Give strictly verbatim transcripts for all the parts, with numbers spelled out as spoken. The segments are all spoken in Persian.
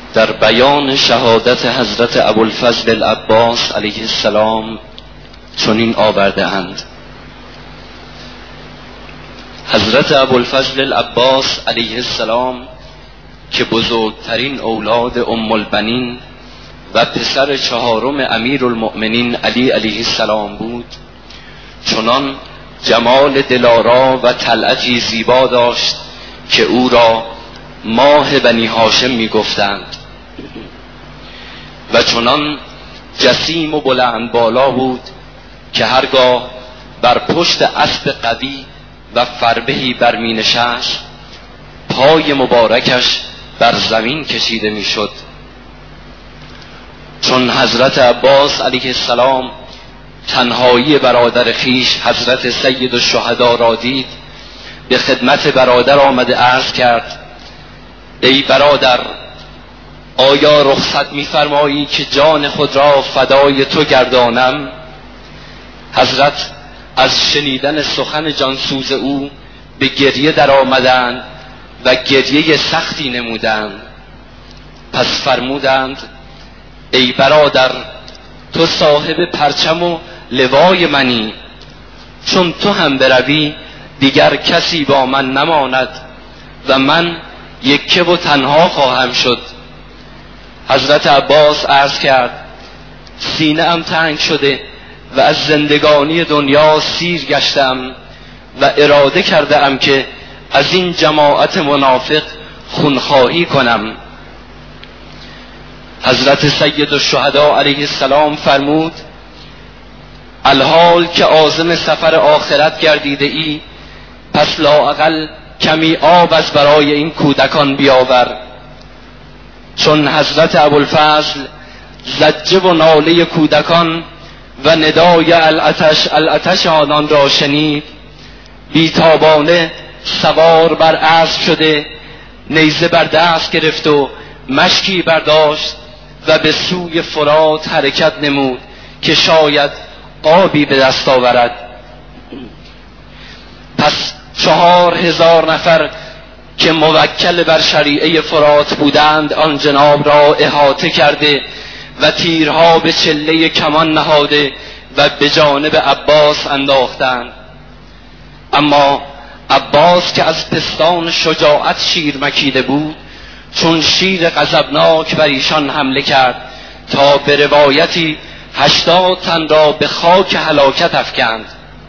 در بیان شهادت حضرت ابوالفضل العباس علیه السلام چنین آورده اند: حضرت ابوالفضل العباس علیه السلام که بزرگترین اولاد ام البنین و پسر چهارم امیر المؤمنین علی علیه السلام بود، چنان جمال دلارا و طلعتی زیبا داشت که او را ماه بنی هاشم می گفتند و چنان جسیم و بلند بالا بود که هرگاه بر پشت اسب قوی و فربهی برمی نشست پای مبارکش بر زمین کشیده می شد. چون حضرت عباس علیه السلام تنهایی برادر خیش حضرت سید الشهدا را دید، به خدمت برادر آمده عرض کرد: ای برادر، آیا رخصت می‌فرمایی که جان خود را فدای تو گردانم؟ حضرت از شنیدن سخن جانسوز او به گریه در آمدند و گریه سختی نمودند. پس فرمودند: ای برادر، تو صاحب پرچم و لوای منی، چون تو هم بروی دیگر کسی با من نماند و من یکه و تنها خواهم شد. حضرت عباس عرض کرد: سینه ام تنگ شده و از زندگانی دنیا سیر گشتم و اراده کرده ام که از این جماعت منافق خونخواهی کنم. حضرت سید الشهدا علیه السلام فرمود: الحال که عازم سفر آخرت گردیده ای، پس لااقل کمی آب از برای این کودکان بیاور. چون حضرت ابوالفضل زجه و ناله کودکان و ندای العطش العطش آنان را شنید، بیتابانه سوار بر اسب شده نیزه بر دست گرفت و مشکی برداشت و به سوی فرات حرکت نمود که شاید آبی به دست آورد. پس چهار هزار نفر که موکل بر شریعه فرات بودند آن جناب را احاطه کرده و تیرها به چله کمان نهاده و به جانب عباس انداختند. اما عباس که از پستان شجاعت شیر مکیده بود، چون شیر غضبناک بر ایشان حمله کرد تا به روایتی هشتاد تن را به خاک هلاکت افکند.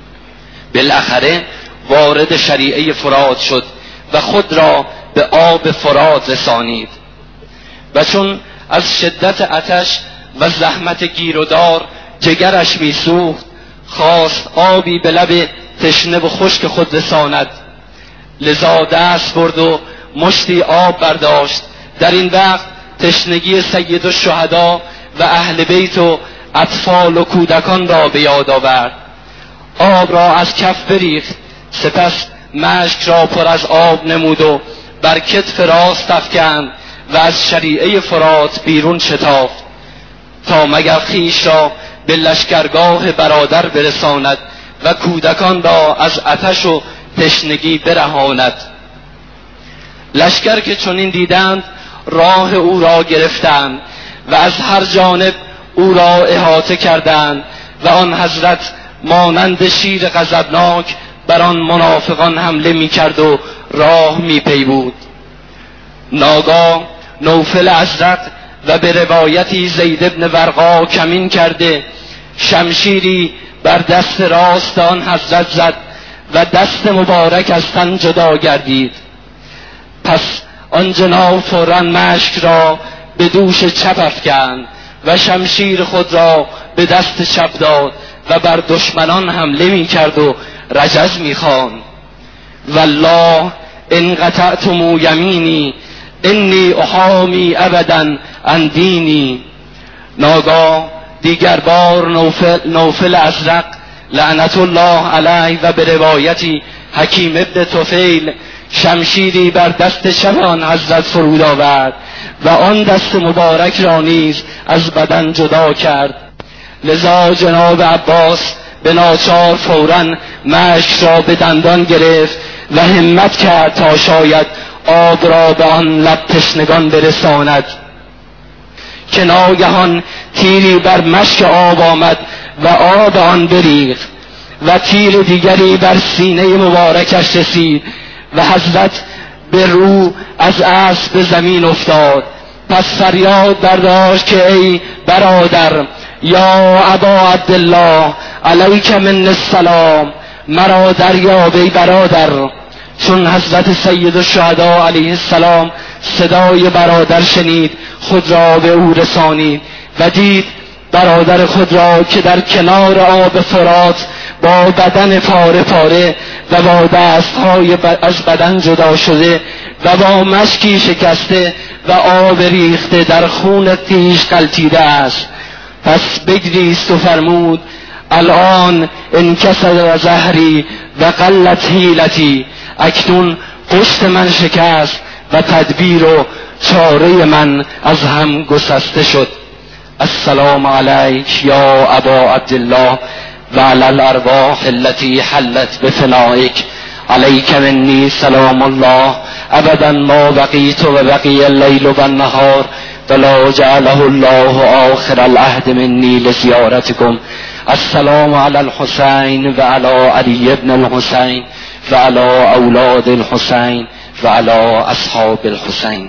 بالاخره وارد شریعه فرات شد و خود را به آب فرات رسانید و چون از شدت آتش و زحمت گیرودار جگرش میسوخت، خواست آبی به لب تشنه و خشک خود رساند. لذا دست برد و مشتی آب برداشت. در این وقت تشنگی سید الشهدا و اهل بیت و اطفال و کودکان را به یاد آورد. آب را از کف بریخت، سپس مشک را پر از آب نمود و بر کتف راست افکند و از شریعه فرات بیرون شتافت تا مگر خویش را به لشکرگاه برادر برساند و کودکان را از آتش و تشنگی برهاند. لشکر که چنین دیدند راه او را گرفتند و از هر جانب او را احاطه کردند و آن حضرت مانند شیر غضبناک بر آن منافقان حمله می کرد و راه می پیمود. ناگاه نوفل ازرق و به روایتی زید ابن ورقا کمین کرده شمشیری بر دست راست آن حضرت زد و دست مبارک از تن جدا گردید. پس آن جناب فوراً مشک را به دوش چپ افکند و شمشیر خود را به دست چپ داد و بر دشمنان حمله می کرد و رجز می خواند: والله ان قطعتم یمینی انی احامی ابدا عن دینی. ناگاه دیگر بار نوفل, نوفل ازرق لعنت الله علیه و به روایتی حکیم ابن طفیل شمشیری بر دست چپ آن حضرت فرود آورد و آن دست مبارک را نیز از بدن جدا کرد. لذا جناب عباس به ناچار فوراً مشک را به دندان گرفت و همت کرد تا شاید آب را به آن لب تشنگان برساند. که ناگهان تیری بر مشک آب آمد و آب آن بریخت و تیر دیگری بر سینه مبارکش رسید و حضرت به رو از اسب به زمین افتاد. پس فریاد برداشت که ای برادر، یا ابا عبدالله علیک من السلام، مرا دریاب ای برادر. چون حضرت سید الشهدا علیه السلام صدای برادر شنید، خود را به او رسانید و دید برادر خود را که در کنار آب فرات با بدن پاره پاره و با دستهای از بدن جدا شده و با مشکی شکسته و آب ریخته در خون خویش غلتیده است. پس بگریست و فرمود الان انکسر ظهری و قلت حیلتی، اکنون پشت من شکست و تدبیر و چاره من از هم گسسته شد. السلام علیک یا ابا عبدالله و علی الارواح التي حلت بفنائک، علیک منی سلام الله ابدا ما بقیت و بقی اللیل و النهار ولا جعله الله آخر العهد منی لزیارتکم. السلام علی الحسین و علی علی ابن الحسین و علی اولاد الحسین و علی اصحاب الحسین.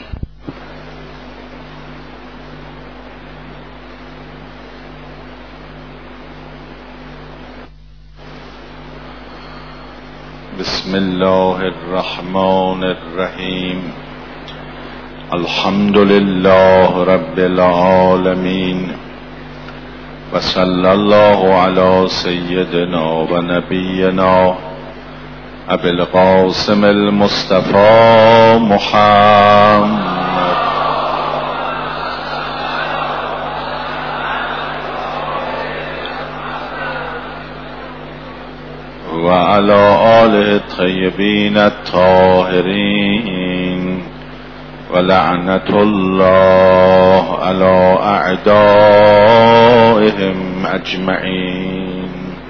بسم الله الرحمن الرحیم. الحمد لله رب العالمین و صلی الله علی سیدنا و نبینا ابی القاسم المصطفى محمد و علی آله الطیبین الطاهرین و لعنت الله علی اعدائهم اجمعین.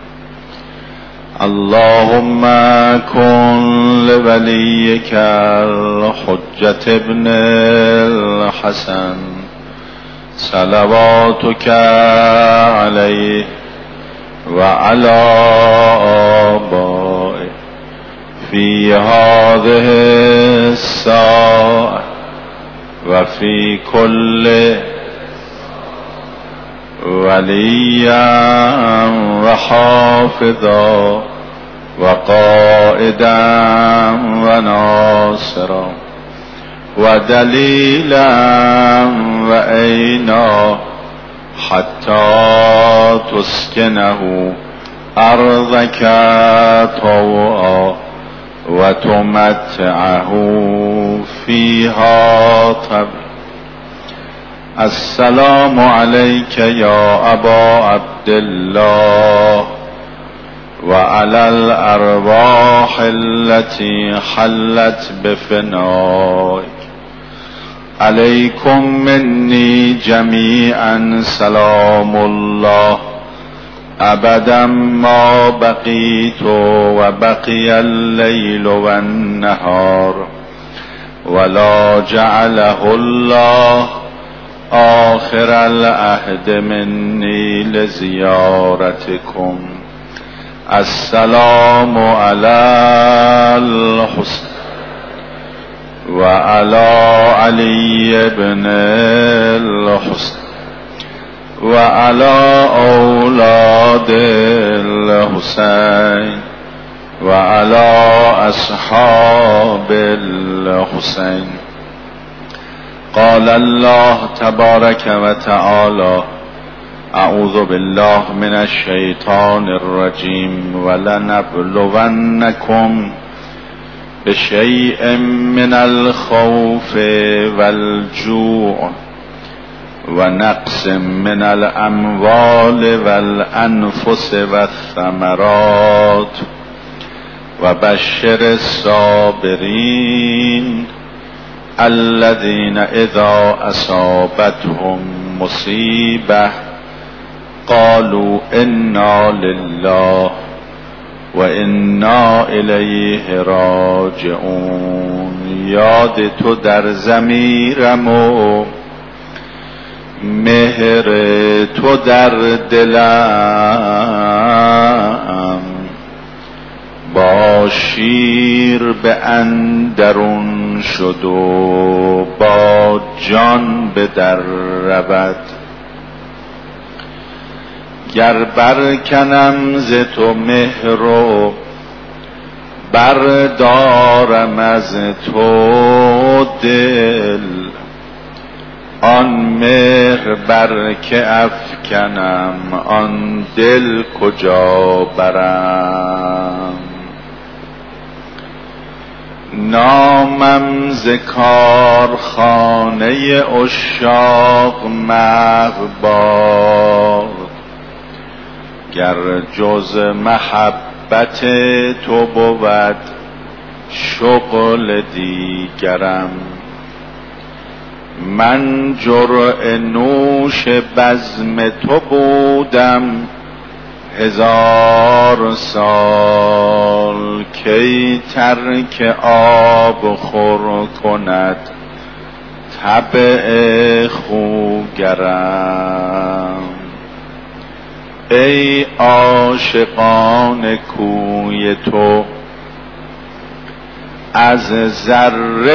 اللهم کن لولیک الحجة ابن الحسن صلواتک علیه وعلى آبائه في هذه الساعة وفي كل وليا وحافظا وقائدا وناصرا ودليلا وعينا حتى تسكنه أرضك طوعا وتمتعه فيها طبعا. السلام عليك يا أبا عبد الله وعلى الأرواح التي حلت بفنائك. عليكم مني جميعا سلام الله ابدا ما بقيت وبقي الليل والنهار ولا جعله الله آخر العهد مني لزيارتكم. السلام على الحسن وعلى علي بن الحسن وعلى أولاد الحسين وعلى أصحاب الحسين. قال الله تبارك وتعالى أعوذ بالله من الشيطان الرجيم ولنبلونكم بشيء من الخوف والجوع ونقص من الأموال والأنفس والثمرات وبشر الصابرين الذين إذا أصابتهم مصيبة قالوا إنا لله وإنا إليه راجعون. یاد تو در ضمیرم و مهر تو در دلم با شیر به اندرون شد و با جان به در رود. گر برکنم ز تو مهر و بردارم از تو دل، آن مهر بر که افکنم آن دل کجا برم. نامم ز کارخانه عشاق محو باد، گر جز محبت تو بود شغل دیگرم. من جرعه نوش بزم تو بودم هزار سال، کی ترک آب خور کند طبع خوگرم. ای عاشقان کوی تو از ذره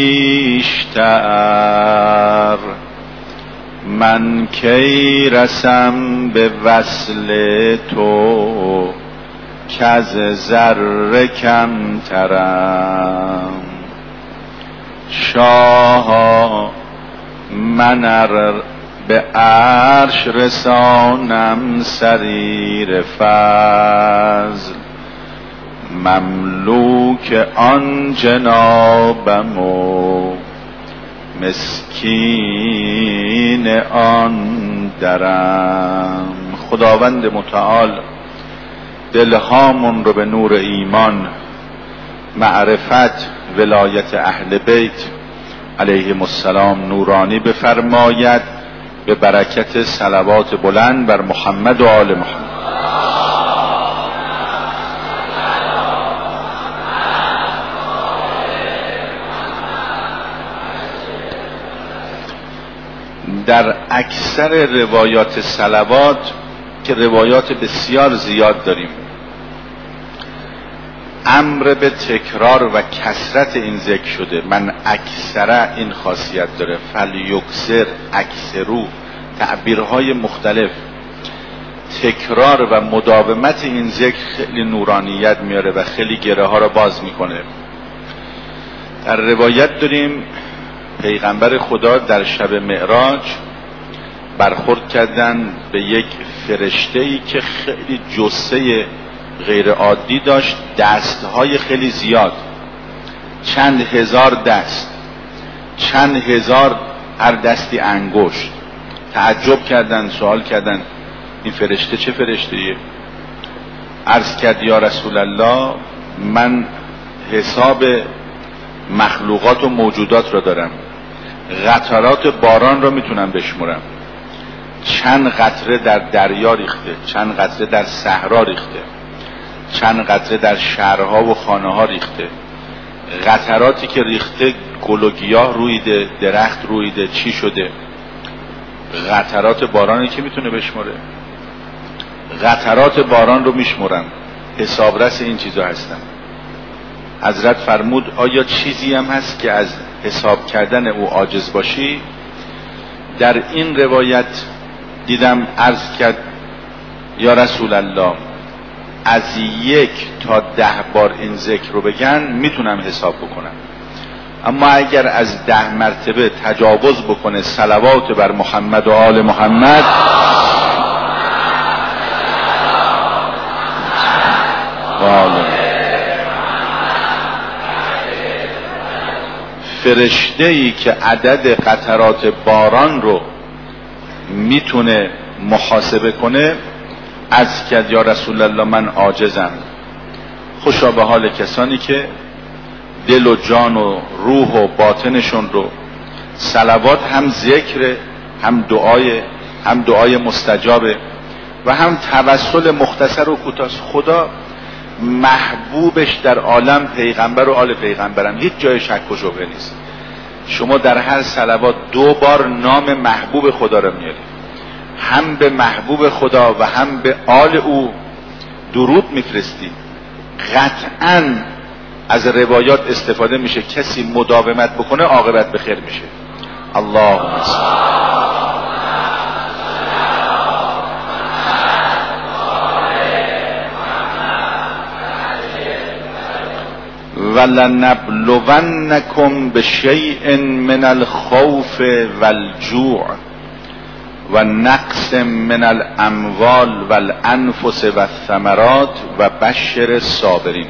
بیشتر، من کی رسم به وصل تو کز ذره کمترم. شاها من ار به عرش رسانم سریر فضل، مملوک آن جنابم و مسکین آن درم. خداوند متعال دلهامون رو به نور ایمان، معرفت، ولایت اهل بیت علیهم السلام نورانی بفرماید به برکت صلوات بلند بر محمد و آل محمد. در اکثر روایات صلوات که روایات بسیار زیاد داریم، امر به تکرار و کثرت این ذکر شده. من اکثر این خاصیت داره، فلیکثر، اکثرو، تعبیرهای مختلف. تکرار و مداومت این ذکر خیلی نورانیت میاره و خیلی گره ها را باز میکنه. در روایت داریم پیغمبر خدا در شب معراج برخورد کردن به یک فرشته‌ای که خیلی جثه غیر عادی داشت، دستهای خیلی زیاد، چند هزار دست، چند هزار هر دستی انگشت. تعجب کردن، سوال کردن این فرشته چه فرشته‌ایه؟ عرض کرد یا رسول الله من حساب مخلوقات و موجودات را دارم، قطرات باران را میتونم بشمرم، چند قطره در دریا ریخته، چند قطره در صحرا ریخته، چند قطره در شهرها و خانه ها ریخته. قطراتی که ریخته گل و گیاه رویده، درخت رویده، چی شده؟ قطرات بارانی که میتونه بشمره؟ قطرات باران رو میشمرم، حسابرس این چیزا هستم. حضرت فرمود آیا چیزی هم هست که از حساب کردن او عاجز باشی؟ در این روایت دیدم عرض کرد یا رسول الله از یک تا ده بار این ذکر رو بگن میتونم حساب بکنم، اما اگر از ده مرتبه تجاوز بکنه صلوات بر محمد و آل محمد، فرشته‌ای که عدد قطرات باران رو میتونه محاسبه کنه از کرد یا رسول الله من عاجزم. خوشا به حال کسانی که دل و جان و روح و باطنشون رو صلوات، هم ذکر، هم دعای، هم دعای مستجابه و هم توسل مختصر و کوتاه. خدا محبوبش در عالم پیغمبر و آل پیغمبرم، هیچ جای شک و شبهه نیست. شما در هر صلوات دو بار نام محبوب خدا رو میارید، هم به محبوب خدا و هم به آل او درود میفرستی. قطعاً از روایات استفاده میشه کسی مداومت بکنه عاقبت به خیر میشه. اللهم صل ولنبلونکم بشیء من الخوف والجوع و نقص من الاموال والانفس والثمرات و بشر الصابرین.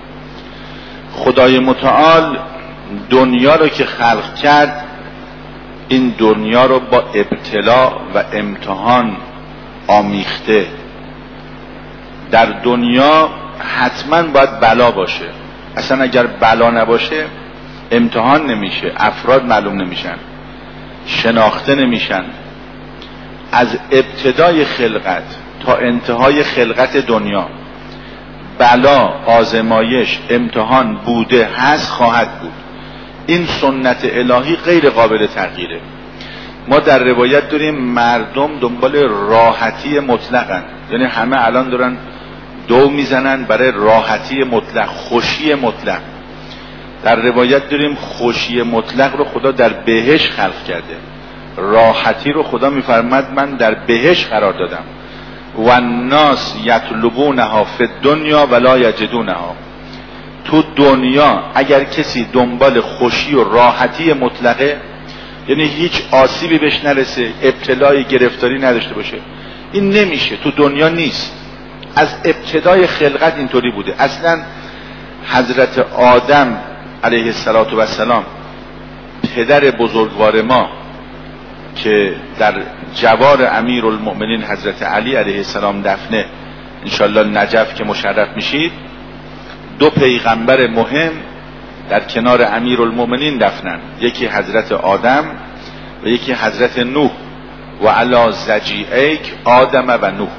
خدای متعال دنیا رو که خلق کرد، این دنیا رو با ابتلا و امتحان آمیخته. در دنیا حتما باید بلا باشه، اصلا اگر بلا نباشه امتحان نمیشه، افراد معلوم نمیشن، شناخته نمیشن. از ابتدای خلقت تا انتهای خلقت دنیا بلا، آزمایش، امتحان بوده، هست، خواهد بود. این سنت الهی غیر قابل تغییره. ما در روایت داریم مردم دنبال راحتی مطلقن، یعنی همه الان دارن دو میزنن برای راحتی مطلق، خوشی مطلق. در روایت داریم خوشی مطلق رو خدا در بهشت خلق کرده، راحتی رو خدا میفرماد من در بهشت قرار دادم. و الناس یطلبونها فی الدنیا ولا یجدونها. تو دنیا اگر کسی دنبال خوشی و راحتی مطلقه، یعنی هیچ آسیبی بهش نرسه، ابتلای گرفتاری نداشته باشه، این نمیشه، تو دنیا نیست. از ابتدای خلقت اینطوری بوده. اصلا حضرت آدم علیه السلام پدر بزرگوار ما که در جوار امیرالمؤمنین حضرت علی علیه السلام دفنه، انشالله نجف که مشرف میشید، دو پیغمبر مهم در کنار امیرالمؤمنین دفنن، یکی حضرت آدم و یکی حضرت نوح. و علی ضجیعیک آدم و نوح.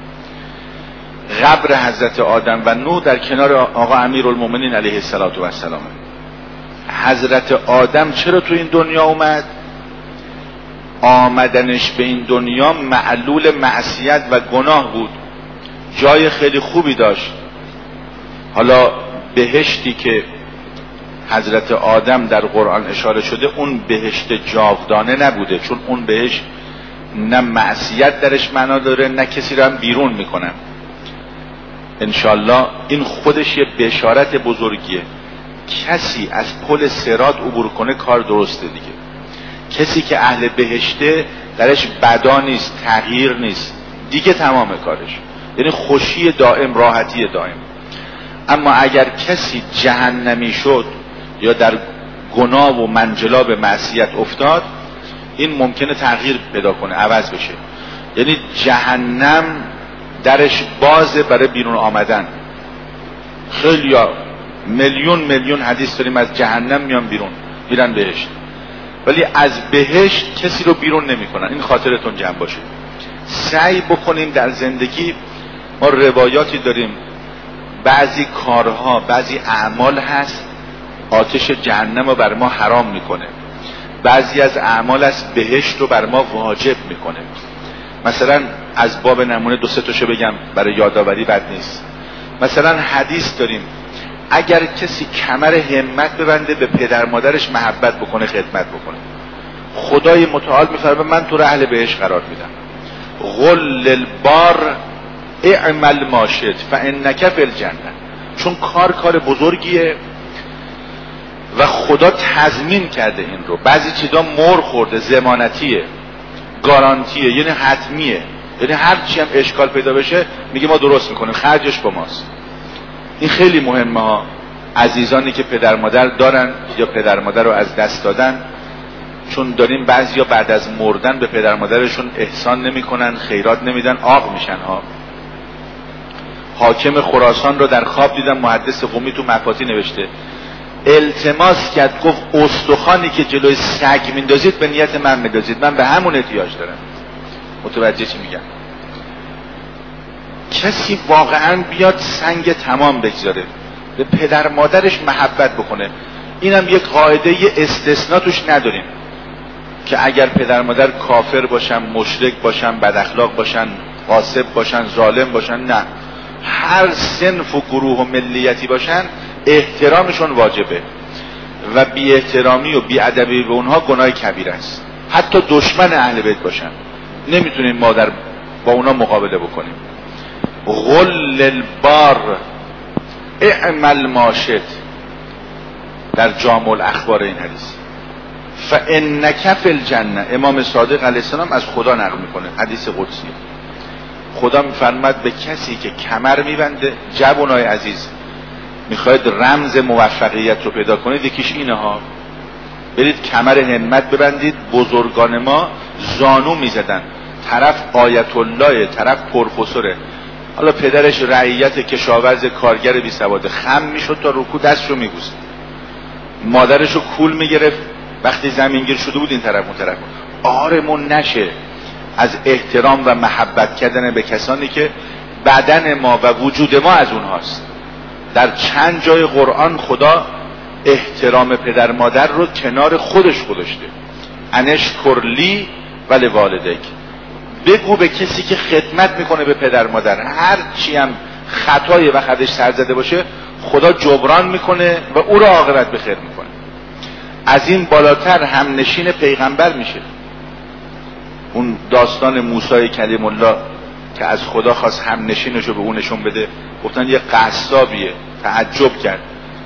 قبر حضرت آدم و نوح در کنار آقا امیرالمؤمنین علیه السلام. حضرت آدم چرا تو این دنیا اومد؟ آمدنش به این دنیا معلول معصیت و گناه بود. جای خیلی خوبی داشت. حالا بهشتی که حضرت آدم در قرآن اشاره شده اون بهشت جاودانه نبوده، چون اون بهشت نه معصیت درش معنا داره نه کسی رو هم بیرون میکنن. انشالله این خودش یه بشارت بزرگیه. کسی از پل صراط عبور کنه کار درسته دیگه. کسی که اهل بهشته درش بدا نیست، تغییر نیست دیگه، تمام کارش، یعنی خوشی دائم، راحتی دائم. اما اگر کسی جهنمی شد یا در گناه و منجلاب معصیت افتاد، این ممکنه تغییر پیدا کنه، عوض بشه. یعنی جهنم درش بازه برای بیرون آمدن. خیلی ها میلیون میلیون حدیث داریم از جهنم میان بیرون، میرن بهشت، ولی از بهشت کسی رو بیرون نمی کنن. این خاطرتون جمع باشه. سعی بکنیم در زندگی، ما روایاتی داریم بعضی کارها، بعضی اعمال هست آتش جهنم رو بر ما حرام میکنه، بعضی از اعمال از بهشت رو بر ما واجب میکنه. مثلا از باب نمونه دو سه تاشو بگم برای یادآوری بد نیست. مثلا حدیث داریم اگر کسی کمر همت ببنده به پدر مادرش محبت بکنه، خدمت بکنه، خدای متعال میفرمه من تو رو اهل بهشت قرار میدم. قل للبار اعمل ما شئت فانک فی الجنه. چون کار کار بزرگیه و خدا تضمین کرده این رو. بعضی چیزا مر خورده، ضمانتیه، گارانتیه، یعنی حتمیه، یعنی هر چی هم اشکال پیدا بشه میگه ما درست میکنیم، خرجش با ماست. این خیلی مهمه ها. عزیزانی که پدر مادر دارن یا پدر مادر رو از دست دادن، چون داریم بعضیا بعد از مردن به پدر مادرشون احسان نمیکنن، خیرات نمیدن، عاق میشن ها. حاکم خراسان رو در خواب دیدم، محدث قمی تو مفاتی نوشته، التماس کرد، گفت استخوانی که جلوی سگ میندازید به نیت من میندازید، من به همون احتیاج دارم. متوجه چی میگم؟ کسی واقعا بیاد سنگ تمام بگذاره، به پدر مادرش محبت بکنه. اینم یک قاعده استثناء توش نداریم که اگر پدر مادر کافر باشن، مشرک باشن، بد اخلاق باشن، غاصب باشن، ظالم باشن، نه، هر صنف و گروه و ملیتی باشن احترامشون واجبه و بی احترامی و بی ادبی به اونها گناه کبیره است. حتی دشمن اهل بیت باشن نمیتونیم ما در با اونا مقابله بکنیم. غل البار اعمل ما شئت در جامع الاخبار این حدیث. فانک فی الجنه، امام صادق علیه السلام از خدا نقل میکنه، حدیث قدسی. خدا میفرماد به کسی که کمر میبنده، جوانای عزیز میخواید رمز موفقیت رو پیدا کنید، یکیش اینه ها، برید کمر همت ببندید. بزرگان ما زانو میزدن، طرف آیت الله، طرف پروفسوره، حالا پدرش رعیت کشاورز کارگر بی سواد، خم میشد تا رکوع دستشو میبوسید، مادرشو کول میگرفت وقتی زمینگیر شده بود این طرف اون طرف. آرمون نشه از احترام و محبت کردن به کسانی که بدن ما و وجود ما از اونهاست. در چند جای قرآن خدا احترام پدر مادر رو کنار خودش گذاشته. انشکر لی ولی والدیک، بگو به کسی که خدمت میکنه به پدر مادر هر چی هم خطایی و خدش سر زده باشه خدا جبران میکنه و او را عاقبت به خیر میکنه. از این بالاتر هم نشین پیغمبر میشه. اون داستان موسی کلیم الله که از خدا خواست هم نشینشو به اون نشون بده، گفتن یه قصابیه، تعجب کرد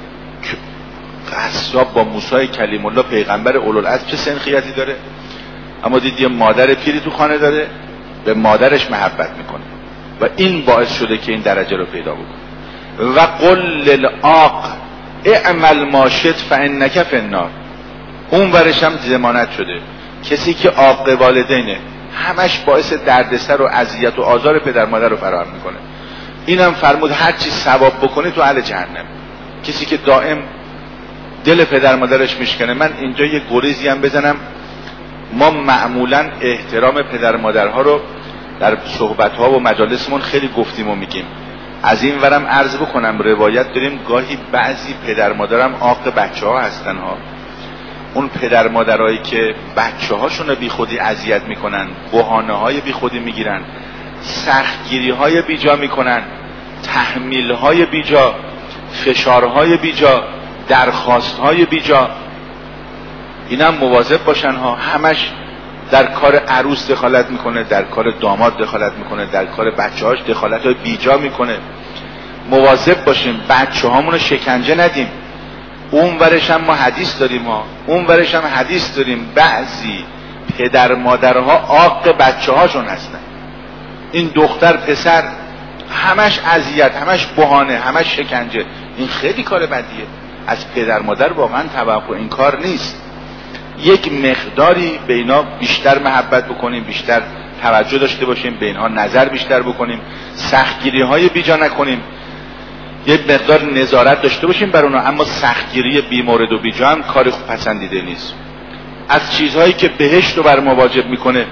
قصاب با موسی کلیم الله پیغمبر اولوالعزم چه سنخیتی داره، اما دید یه مادر پیری تو خانه داره، به مادرش محبت میکنه و این باعث شده که این درجه رو پیدا بکنه. و قل للعاق اعمل ما شئت فانک فی النار، اون ورش هم ضمانت شده. کسی که عاق والدینه همش باعث دردسر و اذیت و آزار پدر مادر رو فراهم میکنه. اینم فرمود هر چی ثواب بکنه تو اهل جهنم. کسی که دائم دل پدر مادرش میشکنه. من اینجا یه گریزی هم بزنم، ما معمولا احترام پدر مادرها رو در صحبت‌ها و مجالسمون خیلی گفتیم و میگیم. از این ورم عرض بکنم روایت داریم گاهی بعضی پدر مادرم عاق بچه‌ها هستن ها. اون پدر مادرایی که بچه هاشون رو بی خودی اذیت میکنن، بهانه های بی خودی میگیرن، سختگیری های بی جا میکنن، تحمیل های بی جا، فشارهای بی جا، درخواست های بی جا، اینا هم مواظب باشن ها. همش در کار عروس دخالت میکنه، در کار داماد دخالت میکنه، در کار بچه هاش دخالت های بی جا میکنه. مواظب باشیم بچه هامون رو شکنجه ندیم. اون ورش هم ما حدیث داریم ها، اون ورش هم حدیث داریم بعضی پدر مادرها عاق بچه هاشون هستن. این دختر پسر همش اذیت، همش بهانه، همش شکنجه، این خیلی کار بدیه. از پدر مادر واقعا توقع این کار نیست. یک مقداری به اینا بیشتر محبت بکنیم، بیشتر توجه داشته باشیم، به اینها نظر بیشتر بکنیم، سختگیری های بیجا نکنیم، یک مقدار نظارت داشته باشیم بر اونا، اما سختگیری بی مورد و بی جا هم کار خوب پسندیده نیست. از چیزهایی که بهشت رو بر ما واجب میکنه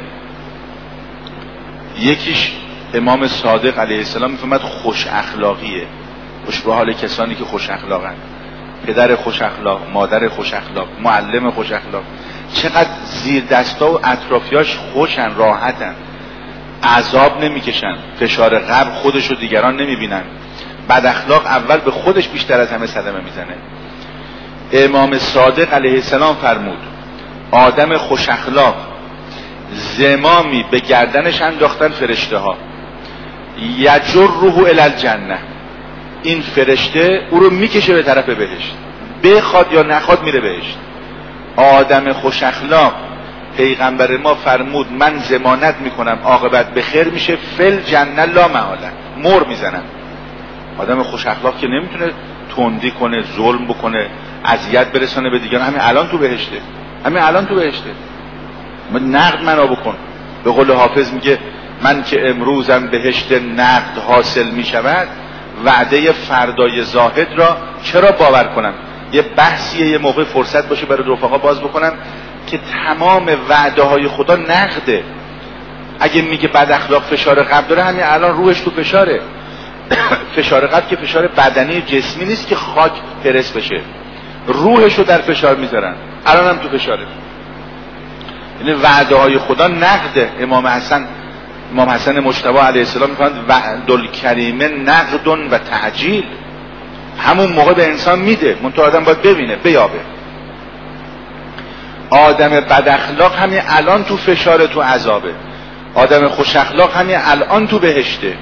یکیش امام صادق علیه السلام میفهمد خوش اخلاقیه. خوش به حال کسانی که خوش اخلاقن، پدر خوش اخلاق، مادر خوش اخلاق، معلم خوش اخلاق، چقدر زیر دستا و اطرافیاش خوشن، راحتن، عذاب نمیکشن، فشار قبر خودش و دیگران نمیبینن. بد اخلاق اول به خودش بیشتر از همه صدمه میزنه. امام صادق علیه السلام فرمود آدم خوش اخلاق زمامی به گردنش انداختن فرشته ها، یجره الی الجنه، این فرشته او رو میکشه به طرف بهشت، بخواد یا نخواد میره بهشت. آدم خوش اخلاق پیغمبر ما فرمود من ضمانت میکنم عاقبت به خیر میشه، فل جنه لا محاله، مر میزنن. آدم خوش اخلاق که نمیتونه تندی کنه، ظلم بکنه، اذیت برسانه به دیگران، همین الان تو بهشته، همین الان تو بهشته. نقد منو بکن. به قول حافظ میگه من که امروزم بهشت نقد حاصل میشود، وعده فردای زاهد را چرا باور کنم؟ یه بحثیه، یه موقع فرصت باشه برای رفقا باز بکنم که تمام وعده های خدا نقده. اگه میگه بد اخلاق فشار قلب داره، همین الان روحش تو فشاره. فشار قلب که فشار بدنی جسمی نیست که خاک پرس بشه، روحشو در فشار میذارن. الان هم تو فشاره. یعنی وعده های خدا نقده. امام حسن امام حسن مجتبی علیه السلام میگن وعد الکریم نقد و تعجیل. همون موقع به انسان میده، منتها آدم باید ببینه، بیابه. آدم بد اخلاق همین الان تو فشار، تو عذابه. آدم خوش اخلاق همین الان تو بهشته.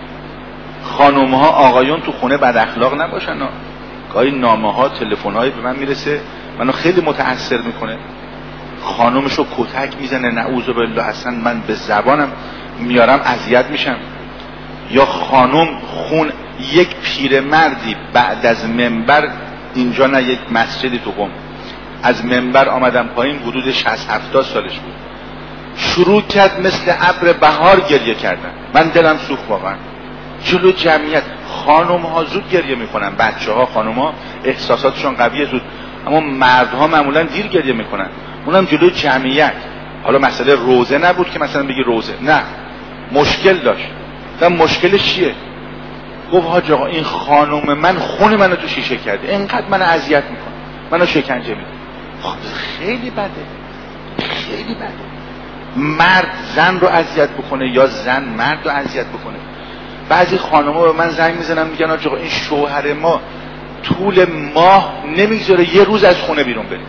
خانم ها آقایون تو خونه بد اخلاق نباشن. گاهی نامه ها تلفن هایی به من میرسه منو خیلی متاثر میکنه. خانمشو کتک میزنه، نعوذ بالله، اصلا من به زبانم میارم اذیت میشم. یا خانم خون یک پیرمردی بعد از منبر، اینجا نه یک مسجدی تو قم، از منبر آمدم پایین، حدود شصت هفتاد سالش بود، شروع کرد مثل ابر بهار گریه کردن. من دلم سوخت واقعا. جلو جمعیت خانم ها زود گریه میکنن، بچه ها خانم ها احساساتشون قویه زود، اما مردها معمولا دیر گریه میکنن. اونم جلو جمعیت. حالا مسئله روزه نبود که مثلا بگی روزه، نه، مشکل داشت. و مشکلش چیه؟ گفت حاج آقا این خانم من خون منو تو شیشه کرده، اینقدر منو اذیت میکنه، منو شکنجه میده. خب خیلی بده، خیلی بده. مرد زن رو اذیت بکنه یا زن مرد رو اذیت بکنه. بعضی خانم‌ها به من زنگ میزنن میگن حاج آقا این شوهر ما طول ماه نمیگذاره یه روز از خونه بیرون بریم.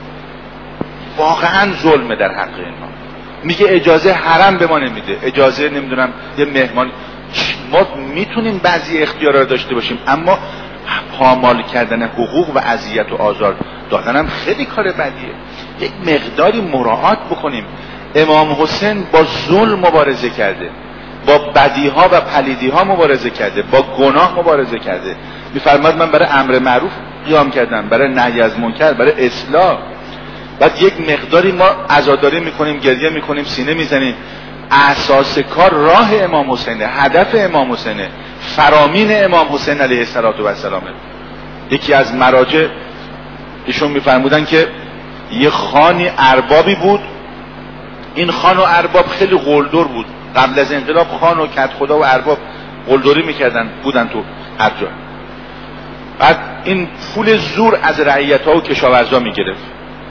واقعا ظلمه در حق اینها. میگه اجازه حرم به ما نمیده، اجازه نمیدونم یه مهمان. ما میتونیم بعضی اختیارا رو داشته باشیم، اما پامال کردن حقوق و اذیت و آزار دادن هم خیلی کار بدیه. یک مقداری مراعات بکنیم. امام حسین با ظلم مبارزه کرده، با بدیها و پلیدیها مبارزه کرده، با گناه مبارزه کرده. میفرماد من برای امر معروف قیام کردم، برای نهی از منکر، برای اصلاح. بعد یک مقداری ما عزاداری میکنیم، گریه میکنیم، سینه میزنیم. اساس کار راه امام حسینه، هدف امام حسینه، فرامین امام حسین علیه السلام. یکی از مراجع ایشون میفرمودن که یه خانی اربابی بود. این خان و ارباب خیلی قلدر بود. قبل از انقلاب خان و کت خدا و ارباب قلدری میکردن، بودن تو هر جا. بعد این پول زور از رعیت ها و کشاورزا میگرفت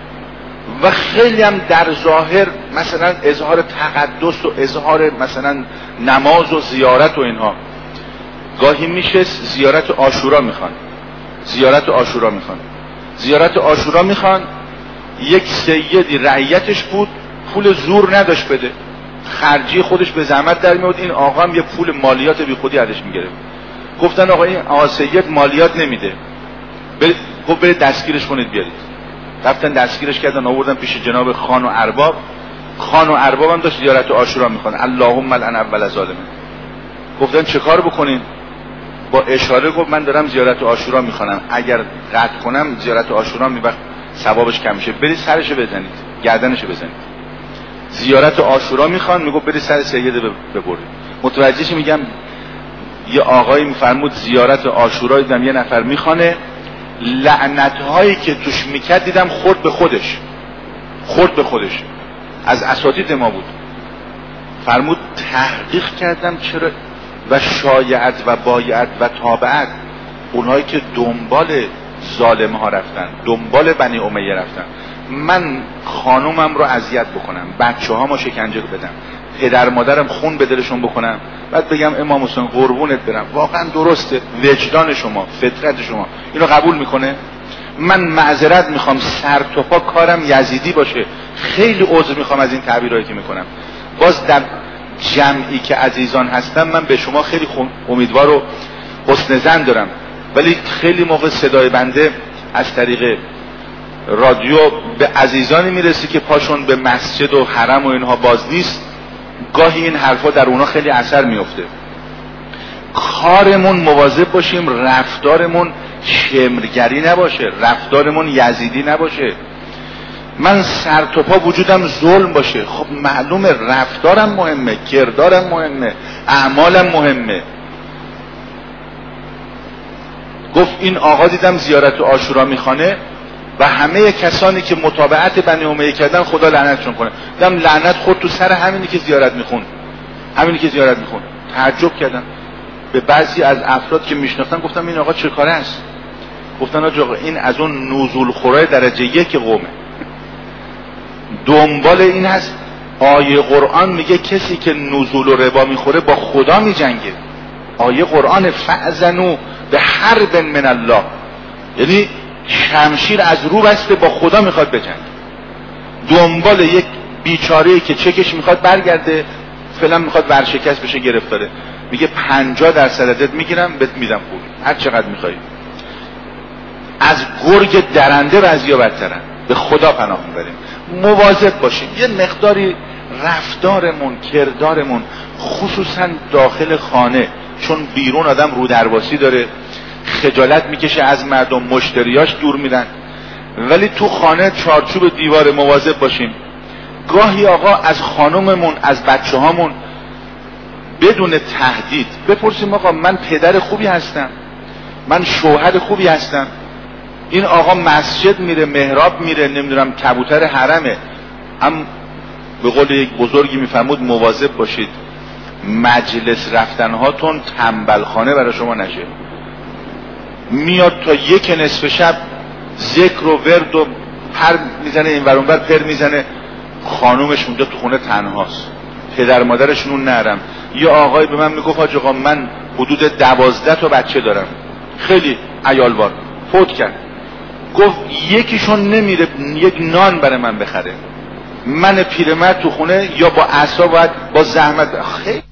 و خیلی هم در ظاهر مثلا اظهار تقدس و اظهار مثلا نماز و زیارت و اینها. گاهی میشه زیارت عاشورا میخوان، زیارت عاشورا میخوان زیارت عاشورا میخوان یک سیدی رعیتش بود، پول زور نداشت بده، خرجی خودش به زحمت در میاد. این آقا هم یه پول مالیات بی خودی ازش میگرفت. گفتن آقا این آقا سید مالیات نمیده، گفت برید دستگیرش کنید بیارید. رفتن دستگیرش کردن، آوردن پیش جناب خان و ارباب. خان و ارباب هم داشت زیارت عاشورا میخوان. اللهم لعن اول ظالمین. گفتن چه کار بکنیم؟ با اشاره گفت من دارم زیارت عاشورا میخوانم، اگر قطع کنم زیارت عاشورا میبخ ثوابش کم میشه، برید سرشو بزنید، گردنشو بزنید. زیارت عاشورا میخوان، میگه برید سر سید ببرید. متوجهش میگم یه آقایی میفرمود زیارت عاشورا دیدم یه نفر میخوانه، لعنت‌هایی که توش میکرد دیدم خورد به خودش، خورد به خودش. از اساتید ما بود. فرمود تحقیق کردم چرا و شایعت و بایعت و تابعت، اونایی که دنبال ظالم ها رفتن، دنبال بنی امیه رفتن، من خانومم رو اذیت بکنم، بچه ها ما شکنجه بدم، پدر مادرم خون به دلشون بکنم، بعد بگم امام حسین قربونت برم. واقعا درسته؟ وجدان شما، فطرت شما اینو قبول میکنه؟ من معذرت میخوام سر تا پا کارم یزیدی باشه، خیلی عذر میخوام از این تعبیرایی که میکنم. باز در جمعی که عزیزان هستم من به شما خیلی امیدوار و حسن ظن دارم، ولی خیلی موقع صدای بنده از طریق رادیو به عزیزانی میرسی که پاشون به مسجد و حرم و اینها باز نیست. گاهی این حرفا در اونا خیلی اثر میفته. کارمون مواظب باشیم رفتارمون شمرگری نباشه، رفتارمون یزیدی نباشه. من سر تا پا وجودم ظلم باشه، خب معلومه رفتارم مهمه، کردارم مهمه، اعمالم مهمه. گفت این آقا دیدم زیارت عاشورا میخوانه و همه کسانی که متابعت بنی امیه کردن خدا لعنتشون کنه. دیدم لعنت خورد تو سر همینی که زیارت میخون، همینی که زیارت میخون. تعجب کردم. به بعضی از افراد که میشناختم گفتم این آقا چه کاره است؟ گفتن آقا این از اون نزول خورای درجه یک قومه. دنبال این هست آیه قرآن میگه کسی که نزول و ربا میخوره با خدا میجنگه. آیه قرآن فأذنوا به حرب من الله، یعنی شمشیر از رو بسته با خدا میخواد بجنگه. دنبال یک بیچاره‌ای که چکش میخواد برگرده، فعلا میخواد ورشکست بشه، گرفتاره، میگه پنجاه درصد ازت میگیرم بهت میدم پول هر چقدر میخوای. از گرگ درنده بعضیا بدترن. به خدا پناه میبریم. مواظب باشیم. یه مقداری رفتارمون، کردارمون، خصوصا داخل خانه، چون بیرون آدم رو درواسی داره، خجالت میکشه از مردم، مشتریاش دور میرن، ولی تو خانه چارچوب دیوار مواظب باشیم. گاهی آقا از خانممون، از بچه هامون بدون تهدید بپرسیم آقا من پدر خوبی هستم، من شوهر خوبی هستم، این آقا مسجد میره، محراب میره، نمیدونم کبوتر حرمه. هم به قول یک بزرگی میفرمود مواظب باشید مجلس رفتنهاتون تنبلخانه برای شما نشه. میاد تا یک نصف شب ذکر و ورد و پر میزنه، این ور اون ور پر میزنه، خانومش اونجا تو خونه تنهاست، پدر مادرش نون نرم. یه آقای به من میگفت حاج آقا من حدود دوازده تا بچه دارم، خیلی عیالوار، فوت کرد. گفت یکیشون نمیره یک نان برای من بخره، من پیرمرد تو خونه یا با عصا باید با زحمت. خیلی